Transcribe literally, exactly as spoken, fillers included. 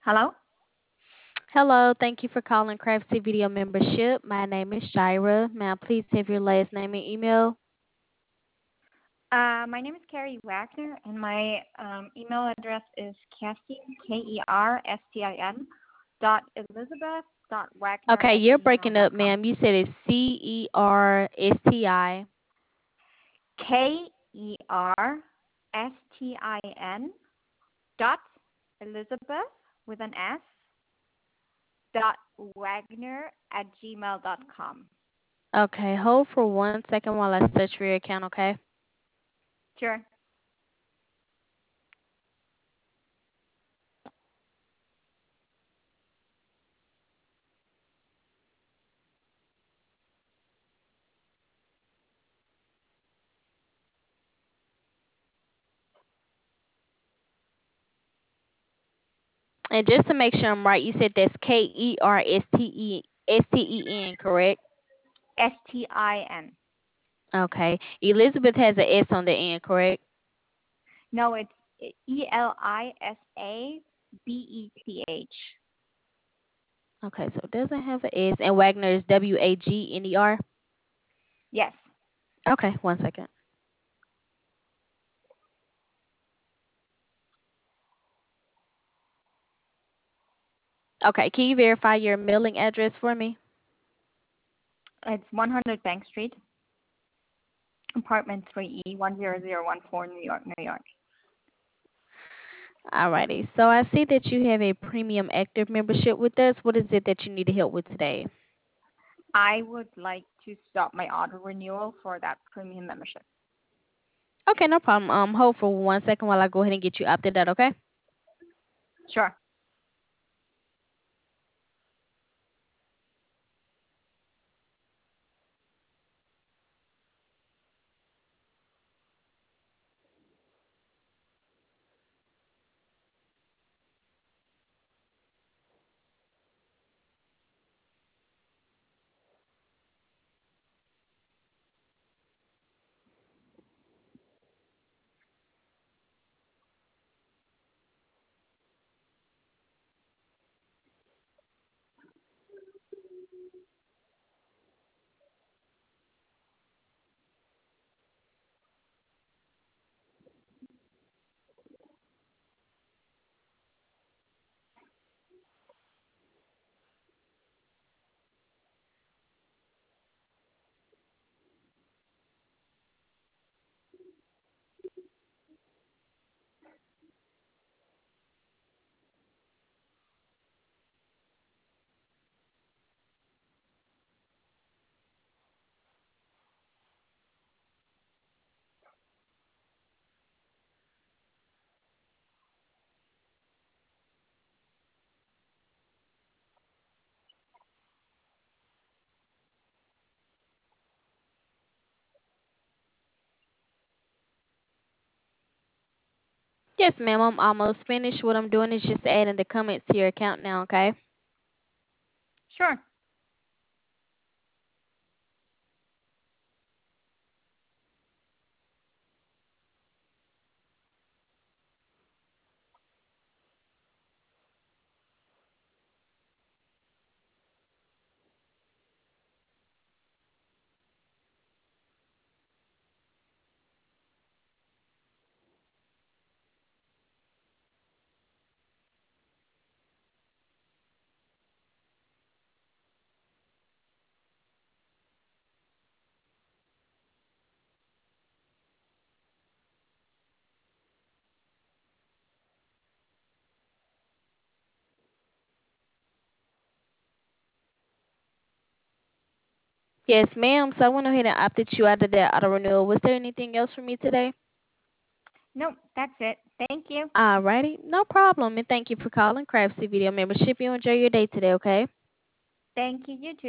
Hello? Hello, thank you for calling Craftsy Video Membership. My name is Shira. May I please have your last name and email? Uh, my name is Carrie Wagner, and my um, email address is Kerstin, K E R S T I N, dot Elizabeth dot Wagner Okay, at you're gmail breaking dot up, com. ma'am. You said it's C E R S T I. K E R S T I N dot Elizabeth with an S dot Wagner at gmail dot com. Okay, hold for one second while I search for your account, okay? Sure. And just to make sure I'm right, you said that's K E R S T E S T E N, correct? S T I N. Okay. Elizabeth has an S on the end, correct? No, it's E L I S A B E T H. Okay, so it doesn't have an S. And Wagner is W A G N E R? Yes. Okay, one second. Okay, can you verify your mailing address for me? It's one hundred Bank Street, apartment three E, one zero zero one four, New York, New York. Alrighty, so I see that you have a premium active membership with us. What is it that you need help with today? I would like to stop my auto renewal for that premium membership. Okay, no problem. Um, hold for one second while I go ahead and get you opted out, okay? Sure. Yes, ma'am. I'm almost finished. What I'm doing is just adding the comments to your account now, okay? Sure. Yes, ma'am. So I went ahead and opted you out of that auto renewal. Was there anything else for me today? No, that's it. Thank you. Alrighty, no problem. And thank you for calling Craftsy Video Membership. You enjoy your day today, okay? Thank you. You too.